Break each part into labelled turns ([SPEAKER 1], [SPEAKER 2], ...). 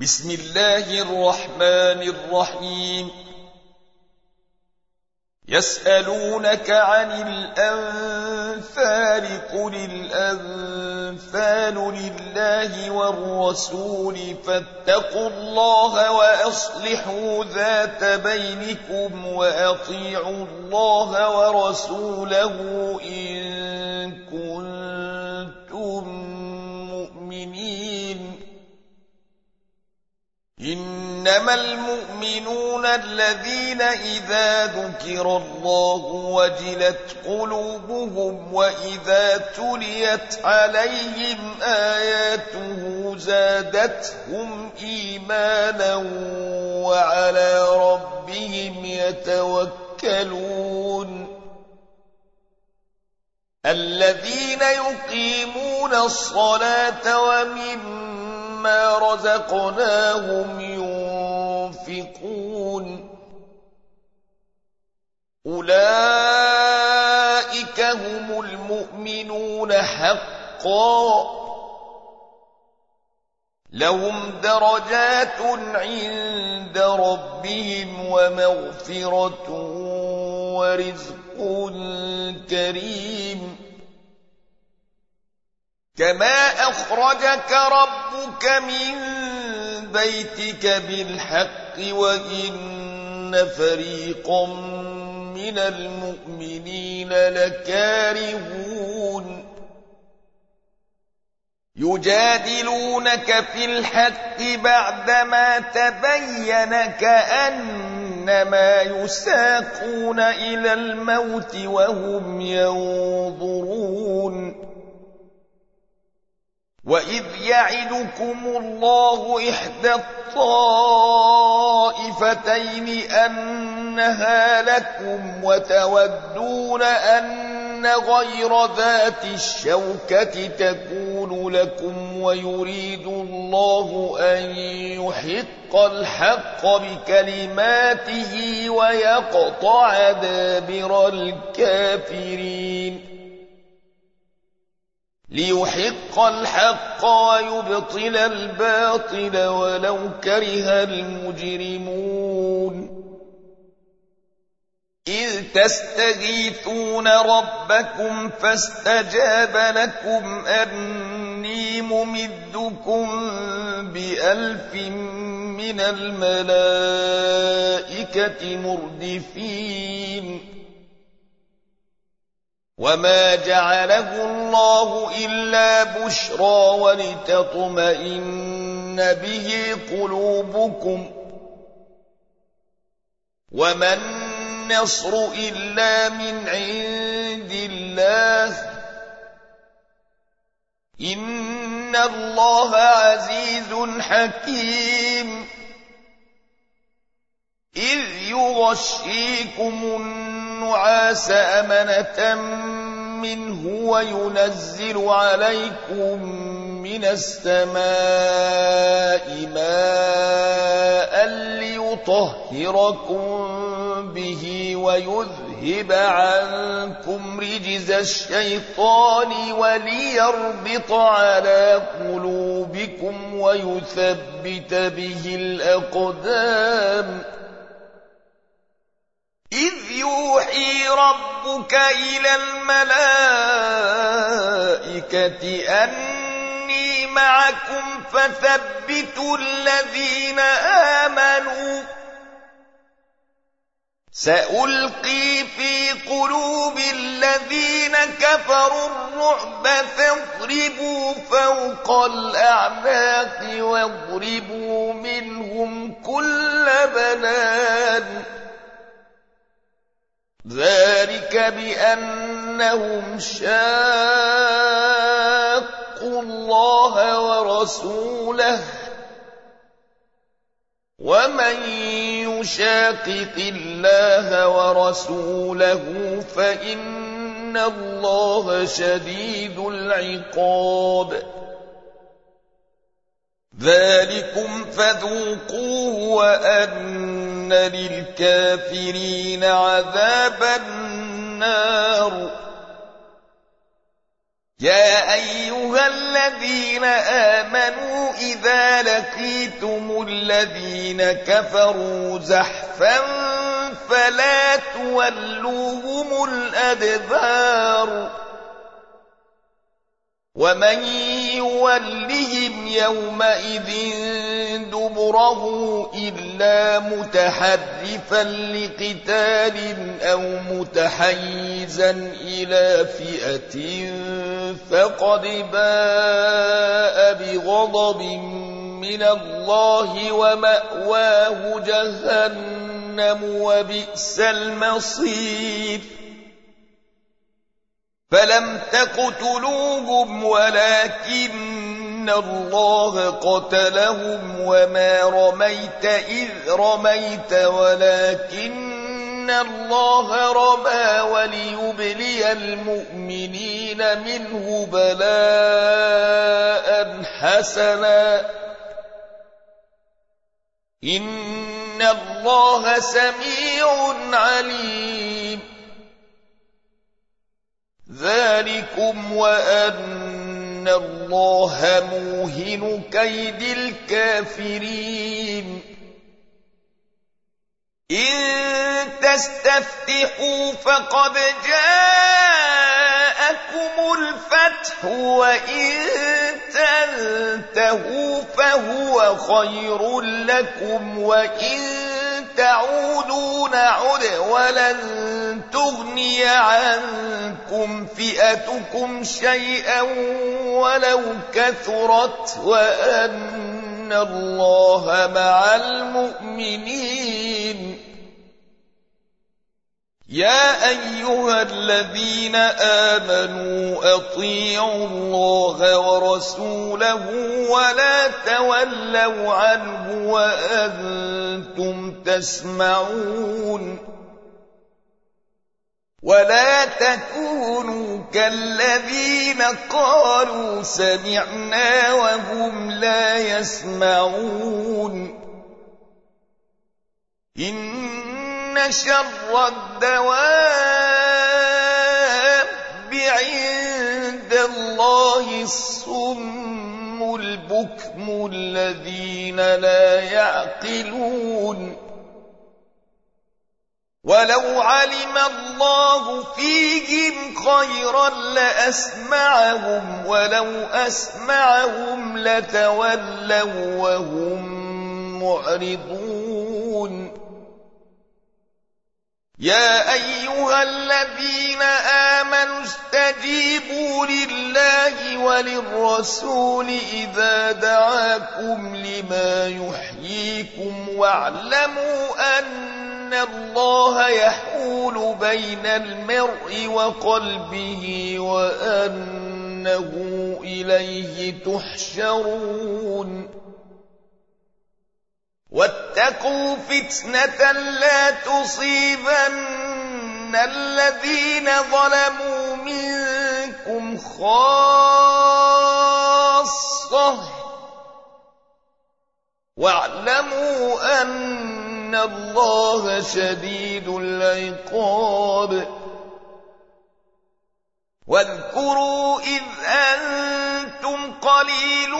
[SPEAKER 1] بسم الله الرحمن الرحيم. يسألونك عن الأنفال قل الأنفال لله والرسول فاتقوا الله وأصلحوا ذات بينكم وأطيعوا الله ورسوله إن كنتم مؤمنين. إنما المؤمنون الذين إذا ذكر الله وجلت قلوبهم وإذا تليت عليهم آياته زادتهم إيمانا وعلى ربهم يتوكلون. الذين يقيمون الصلاة ومما رزقناهم ينفقون أولئك هم المؤمنون حقا لهم درجات عند ربهم ومغفرة ورزق كريم. كما أخرجك ربك من بيتك بالحق وإن فريقا من المؤمنين لكارهون يجادلونك في الحق بعدما تبين كأنما يساقون إلى الموت وهم ينظرون. وإذ يعدكم الله إحدى الطائفتين أنها لكم وتودون أن غير ذات الشوكة تكون لكم ويريد الله أن يحق الحق بكلماته ويقطع دابر الكافرين. ليحق الحق ويبطل الباطل ولو كره المجرمون. إذ تستغيثون ربكم فاستجاب لكم أني ممدكم ب1000 من الملائكة مردفين. وما جعله الله إلا بشرى ولتطمئن به قلوبكم وما النصر إلا من عند الله إن الله عزيز حكيم. إذ يغشيكم النعاس أمنة منه وينزل عليكم من السماء ماء ليطهركم به ويذهب عنكم رجز الشيطان وليربط على قلوبكم ويثبت به الأقدام. إذ يوحي ربك إلى الملائكة أني معكم فثبتوا الذين آمنوا سألقي في قلوب الذين كفروا الرعب فاضربوا فوق الأعناق واضربوا منهم كل بنان. ذلك بأنهم شاقوا الله ورسوله ومن يشاقق الله ورسوله فإن الله شديد العقاب. ذلكم فذوقوه وأن للكافرين عذاب النار. يا أيها الذين آمنوا إذا إذا لقيتم الذين كفروا زحفا فلا تولوهم الأدبار ومن يولهم يومئذ دبره إلا متحرفا لقتال أو متحيزا إلى فئة فقد باء بغضب من الله ومأواه جهنم وبئس المصير فلم تقتلوهم ولكن الله قتلهم وما رميت إذ رميت ولكن الله رمى وليبلي المؤمنين منه بلاء حسنا إن الله سميع عليم ذلكم وأن الله موهن كيد الكافرين إن تستفتحوا فقد جاءكم الفتح وإن تنتهوا فهو خير لكم وإن تعودوا نعد ولن تغني عنكم فئتكم شيئا ولو كثرت وأن الله مع المؤمنين يا أيها الذين آمنوا أطيعوا الله ورسوله ولا تولوا عنه وأنتم تسمعون ولا تكونوا كالذين قالوا سمعنا وهم لا يسمعون إن شر الدواب عند الله الصم البكم الذين لا يعقلون ولو علم الله فيهم خيرا لأسمعهم ولو أسمعهم لتولوا وهم معرضون يا أيها الذين آمنوا استجيبوا لله وللرسول إذا دعاكم لما يحييكم واعلموا أن الله يحول بين المرء وقلبه وأنه إليه تحشرون واتقوا فتنة لا تصيبن الذين ظلموا منكم خاصة واعلموا أن الله شديد العقاب واذكروا إذ أنتم قليل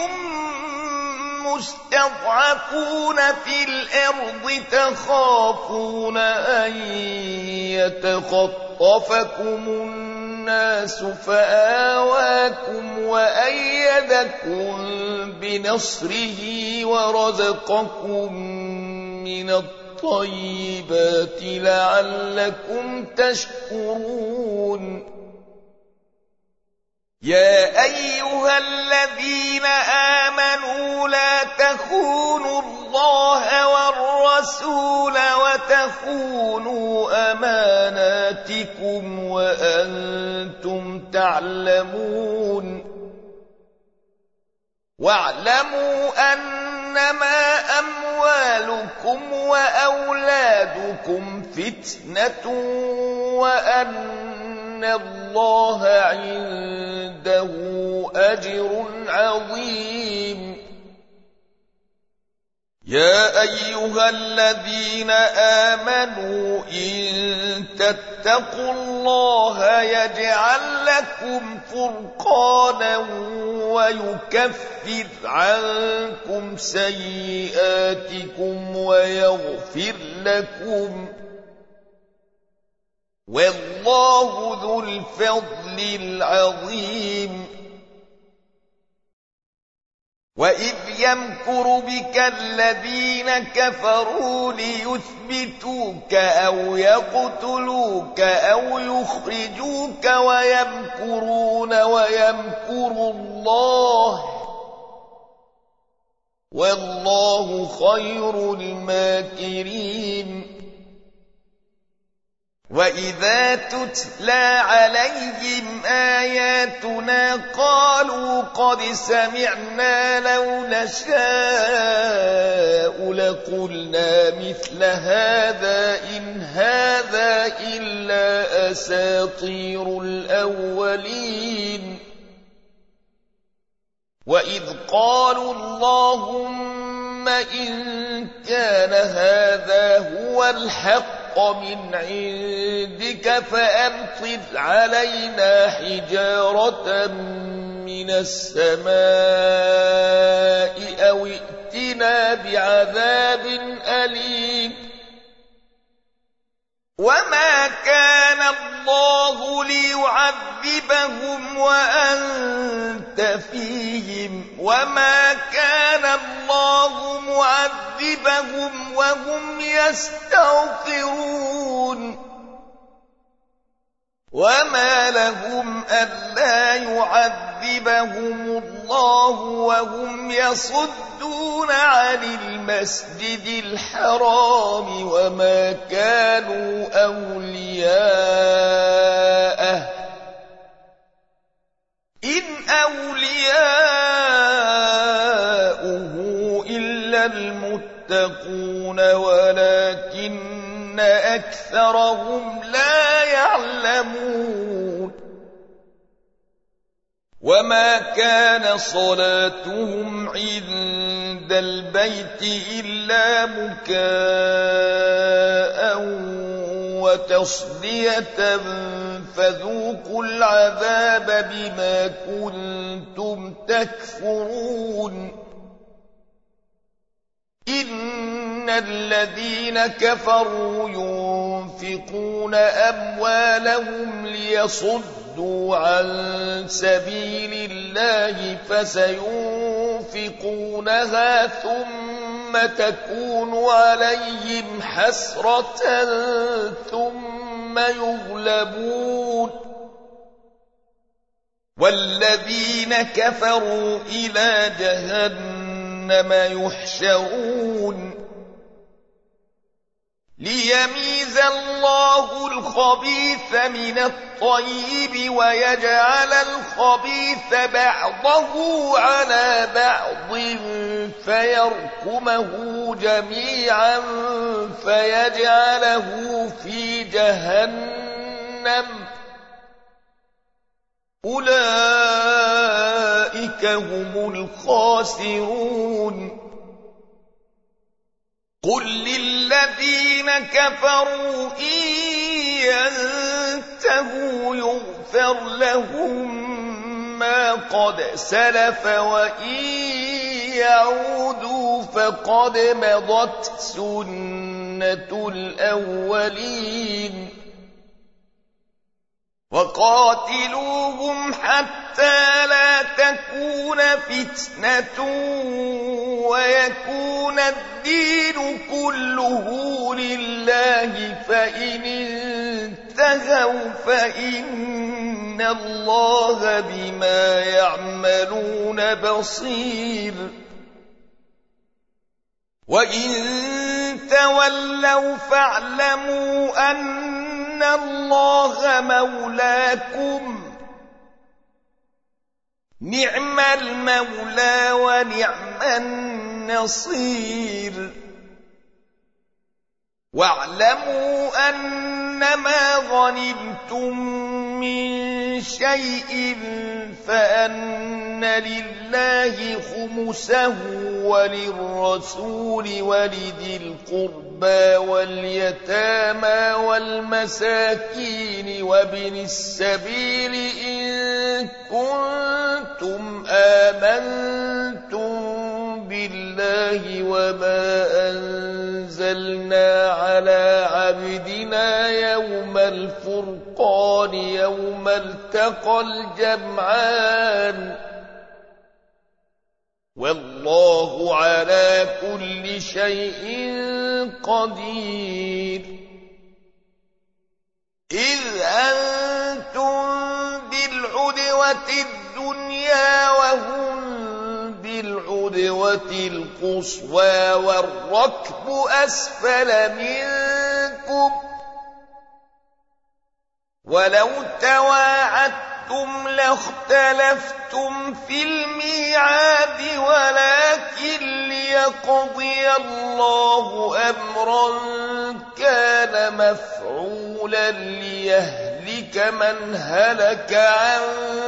[SPEAKER 1] مستضعفون في الأرض تخافون أن يتخطفكم الناس فآواكم وأيدكم بنصره ورزقكم من الطيبات لعلكم تشكرون يا أيها الذين آمنوا لا تخونوا الله والرسول وتخونوا أماناتكم وأنتم تعلمون واعلموا أنما أموالكم وأولادكم فتنة وأن الله عنده أجر عظيم يا أيها الذين آمنوا إن تتقوا الله يجعل لكم فرقانا ويكفر عنكم سيئاتكم ويغفر لكم والله ذو الفضل العظيم وإذ يمكر بك الذين كفروا ليثبتوك أو يقتلوك أو يخرجوك ويمكرون ويمكر الله والله خير الماكرين وإذا تتلى عليهم آياتنا قالوا قد سمعنا لو نشاء لقلنا مثل هذا إن هذا إلا أساطير الأولين وإذ قالوا اللهم إن كان هذا هو الحق من عندك فأمطر علينا حجارة من السماء أو ائتنا بعذاب أليم وما كان الله ليعذبهم وأنت فيهم وما كان الله معذبهم وهم يستغفرون وما لهم ألا يعذبهم الله وهم يصدون عن المسجد الحرام وما كانوا أولياءه إن أولياؤه إلا المتقون ولكن أكثرهم لا يعلمون وما كان صلاتهم عند البيت إلا مكاء وتصدية فذوقوا العذاب بما كنتم تكفرون إن الذين كفروا ينفقون أموالهم ليصدوا عن سبيل الله فسينفقونها ثم تكون عليهم حسرة ثم يغلبون والذين كفروا إلى جهنم يحشرون ليميز الله الخبيث من الطيب ويجعل الخبيث بعضه على بعض فيركمه جميعا فيجعله في جهنم أولئك هم الخاسرون قل للذين كفروا إن ينتهوا يغفر لهم ما قد سلف وإن يعودوا فقد مضت سنة الأولين وقاتلوهم حتى لا تكون فتنة ويكون الدين كله لله فإن انتهوا فإن الله بما يعملون بصير وإن تولوا فاعلموا أن الله مولاكم نعم المولى ونعم النصير واعلموا أنما غنمتم من شيء فأن لله خمسه وللرسول ولذي القربى واليتامى والمساكين وابن السبيل إن كنتم آمنتم بالله وما أنزلنا على عبدنا يوم الفرقان يوم التقى الجمعان والله على كل شيء قدير. إذ أنتم بالعدوة الدنيا وهم بالعدوة القصوى والركب أسفل منكم ولو تواعدتم لاختلفتم في الميعاد ولكن ليقضي الله أمرا كان مفعولا ليهلك من هلك عن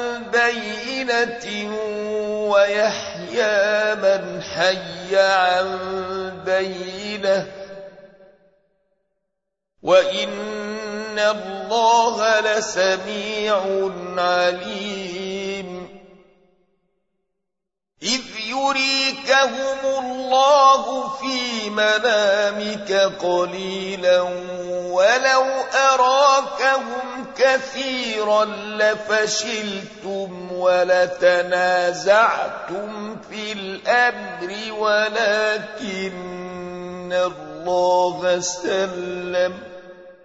[SPEAKER 1] بينة ويحيى من حي عن بينة وإن الله لسميع عليم. إذ يريكهم الله في منامك قليلا ولو أراكهم كثيرا لفشلتم ولتنازعتم في الأمر ولكن الله سلم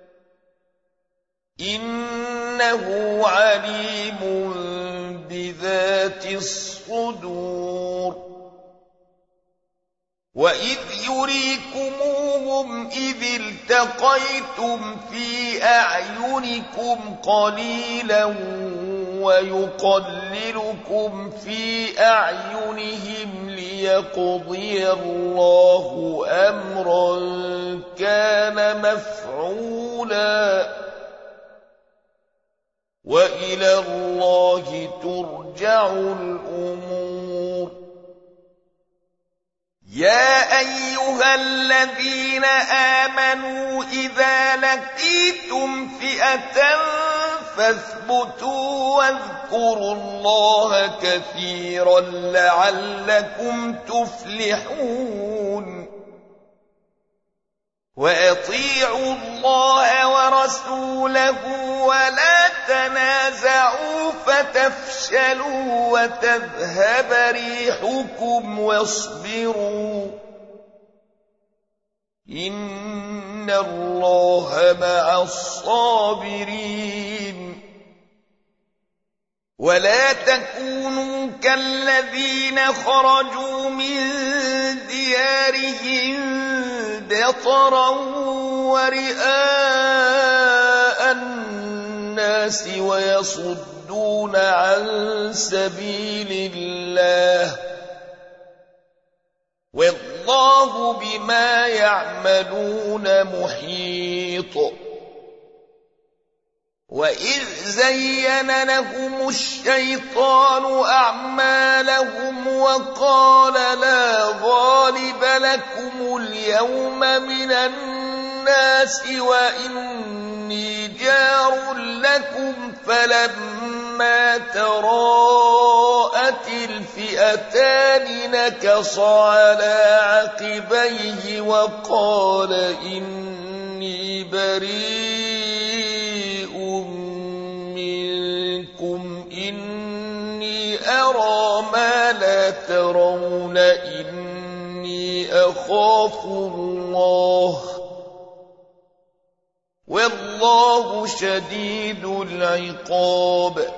[SPEAKER 1] إنه عليم بذات الصدور. وإذ يريكموهم إذ التقيتم في أعينكم قليلا ويقللكم في أعينهم ليقضي الله أمرا كان مفعولا وإلى الله ترجع الأمور. يا أيها الذين آمنوا إذا لقيتم فئة فاثبتوا واذكروا الله كثيرا لعلكم تفلحون. وأطيعوا الله ورسوله ولا تنازعوا فتفشلوا وتذهب ريحكم واصبروا إن الله مع الصابرين. ولا تكونوا كالذين خرجوا من ديارهم بطرا ورئاء الناس ويصدون عن سبيل الله والله بما يعملون محيط. وإذ زين لهم الشيطان أعمالهم وقال لا غالب لكم اليوم من الناس وإني جار لكم فلما تراءت الفئتان نكص على عقبيه وقال إني بريء منكم إني أرى ما لا ترون إني أخاف الله والله شديد العقاب.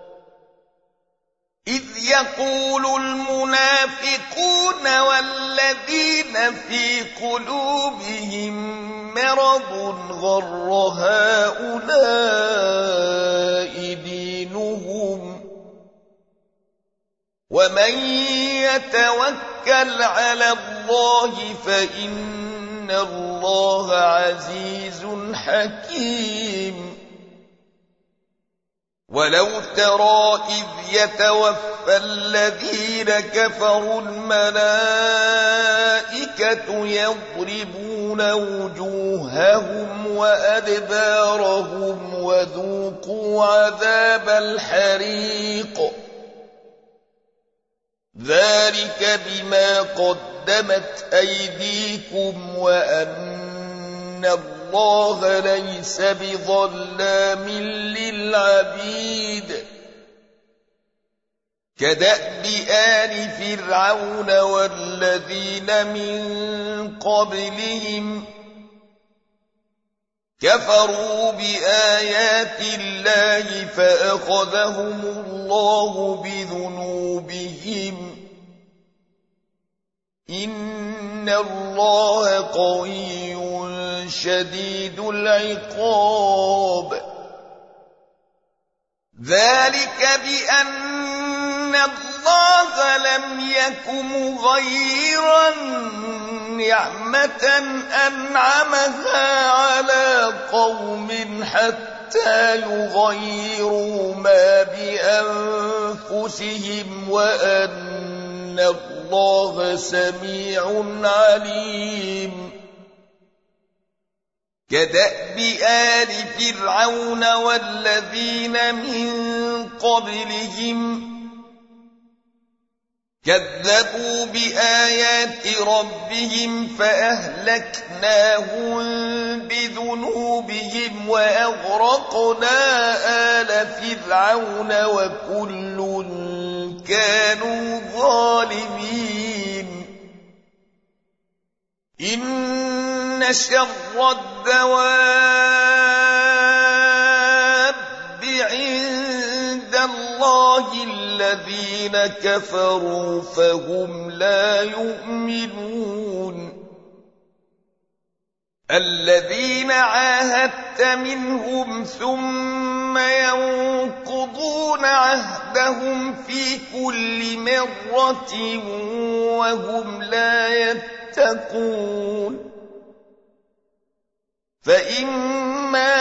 [SPEAKER 1] إذ يقول المنافقون والذين في قلوبهم مرض غر هؤلاء دينهم ومن يتوكل على الله فإن إن الله عزيز حكيم. ولو ترى إذ يتوفى الذين كفروا الملائكة يضربون وجوههم وأدبارهم وذوقوا عذاب الحريق ذلك بما قدمت أيديكم وأن الله ليس بظلام للعبيد. كدأب آل فرعون والذين من قبلهم كفروا بآيات الله فأخذهم الله بذنوبهم إن الله قوي شديد العقاب. ذلك بأن الله لم يك مغيرا نعمة أنعمها على قوم حتى يغيروا ما بأنفسهم وأن الله سميع عليم. كدأب آل فرعون والذين من قبلهم كذبوا بآيات ربهم فأهلكناهم بذنوبهم وأغرقنا آل فرعون وكل كانوا ظالمين. إن شر الدواب عند الله الذين كفروا فهم لا يؤمنون. الذين عاهدت منهم ثم ينقضون عهدهم في كل مرة وهم لا يتقون. فإما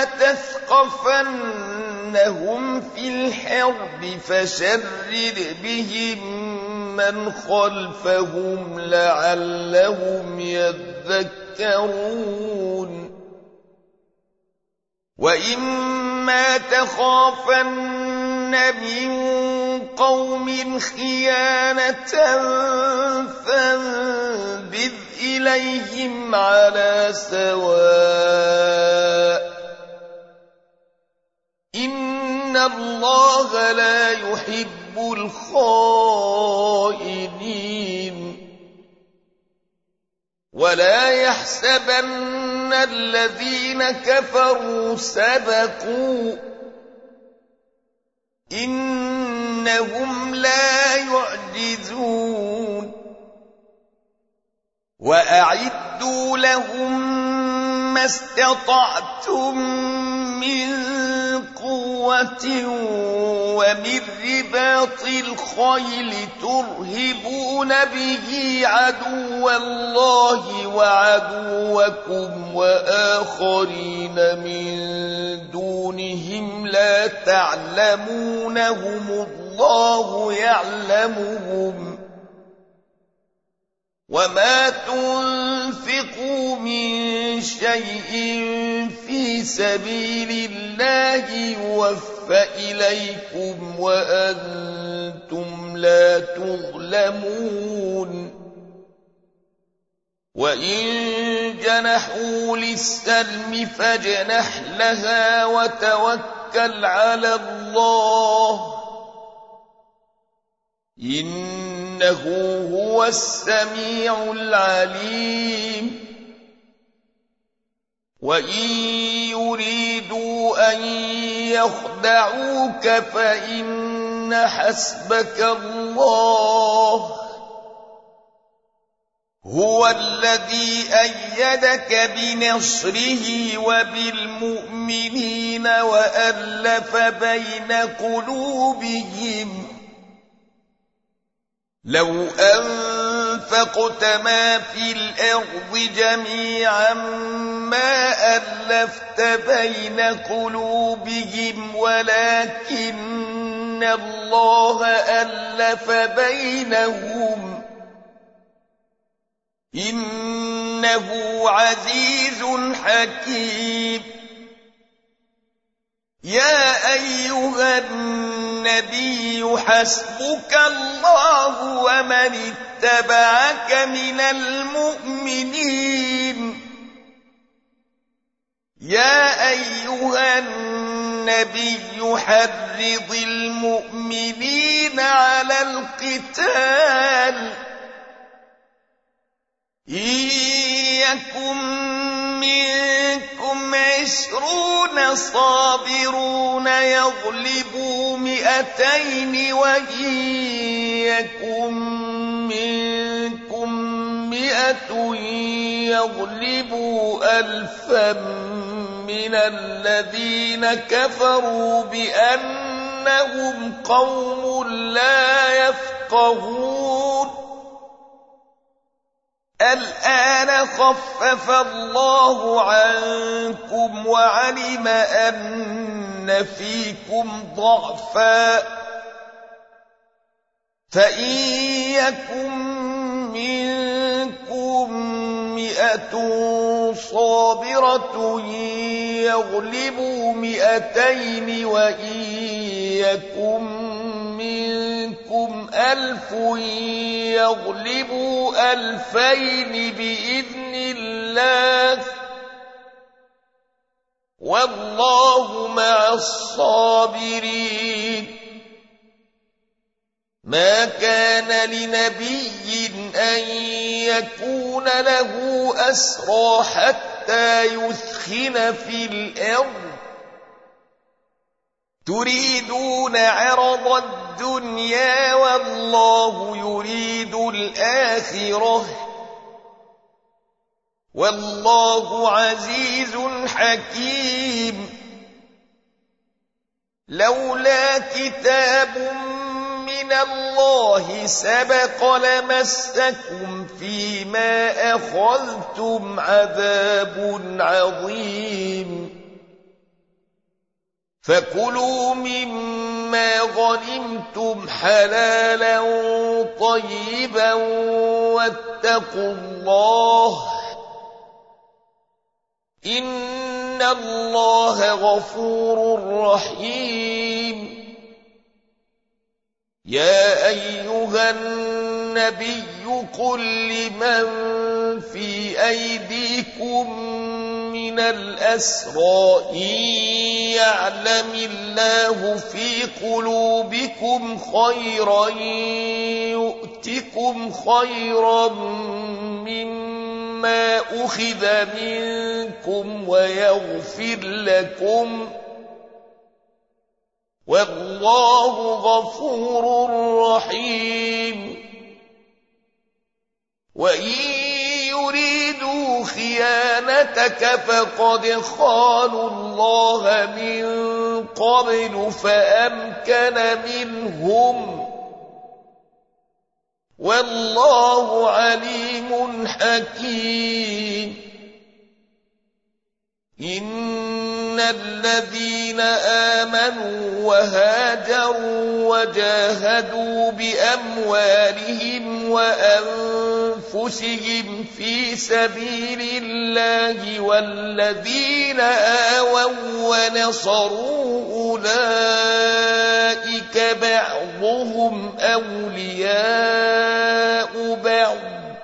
[SPEAKER 1] تثقفنهم في الحرب فشرد بهم من خلفهم لعلهم يذكرون. وإما تخافن من قوم خيانة فانبذ إليهم على سواء إن الله لا يحب الخائنين. ولا يحسبن الذين كفروا سبقوا إنهم لا يعجزون. وأعدوا لهم ما استطعتم من قوة ومن رباط الخيل ترهبون به عدو الله وعدوكم وآخرين من دونهم لا تعلمونهم الله يعلمهم. وما تنفقوا من شيء في سبيل الله يوفى إليكم وأنتم لا تظلمون. وإن جنحوا للسلم فاجنح لها وتوكل على الله إنه هو السميع العليم. وإن يريدوا أن يخدعوك فإن حسبك الله هو الذي أيدك بنصره وبالمؤمنين وألف بين قلوبهم لو أنفقت ما في الأرض جميعا ما ألفت بين قلوبهم ولكن الله ألف بينهم إنه عزيز حكيم يا أيها النبي حسبك الله ومن اتبعك من المؤمنين يا أيها النبي حرض المؤمنين على القتال إن يكن منكم 20 صابرون يغلبوا 200 وإن يكن منكم 100 يغلبوا 1000 من الذين كفروا بأنهم قوم لا يفقهون الآن خفف الله عنكم وعلم أن فيكم ضعفا فإن يكن منكم 100 صابرة يغلبوا 200 وإن يكن منكم 1000 يغلبوا 2000 بإذن الله والله مع الصابرين ما كان لنبي أن يكون له أسرى حتى يثخن في الأرض تريدون عرض الدنيا والله يريد الآخرة والله عزيز حكيم لولا كتاب من الله سبق لمسكم فيما أخذتم عذاب عظيم فكلوا مما غنمتم حلالا طيبا واتقوا الله إن الله غفور رحيم يا أيها النبي قل لمن في أيديكم من الأسرى إن يعلم الله في قلوبكم خيرا يؤتكم خيرا مما أخذ منكم ويغفر لكم والله غفور رحيم وإن يريدوا خيانتك فقد خانوا الله من قبل فأمكن منهم والله عليم حكيم إن الذين آمنوا وهاجروا وجاهدوا بأموالهم وأنفسهم في سبيل الله والذين آووا ونصروا أولئك بعضهم أولياء بعض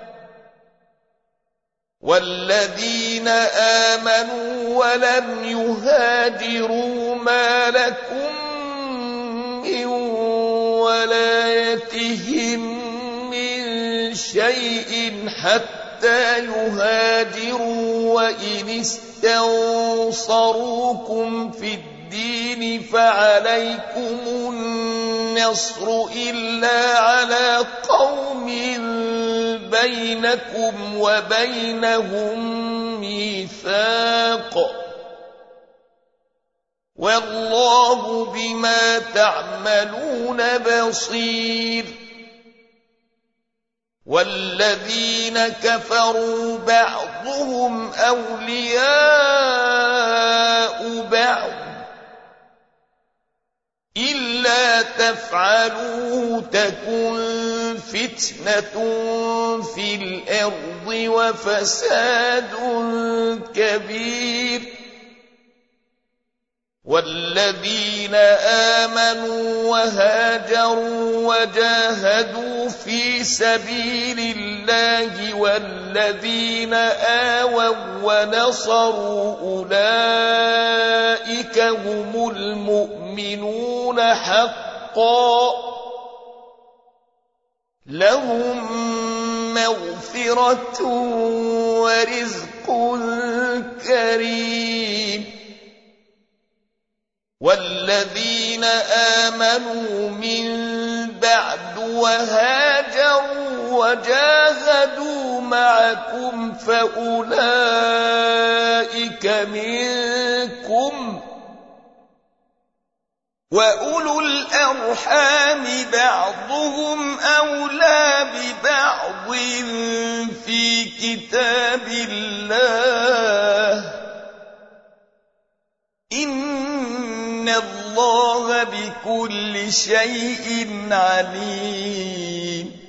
[SPEAKER 1] والذين آمنوا ولم يهاجروا ما لكم من ولايتهم من شيء حتى يهاجروا وإن استنصروكم في الدين فعليكم النصر إلا على قوم بينكم وبينهم ميثاق والله بما تعملون بصير والذين كفروا بعضهم أولياء بعض إلا تفعلوا تكن فتنة في الأرض وفساد كبير والذين آمنوا وهاجروا وجاهدوا في سبيل الله والذين آووا ونصروا أولئك هم المؤمنون حقا لهم مغفرة ورزق كريم والذين آمنوا من بعد وهاجروا وجاهدوا معكم فأولئك منكم وأولو الأرحام بعضهم أولى ببعض في كتاب الله إن الله بكل شيء عليم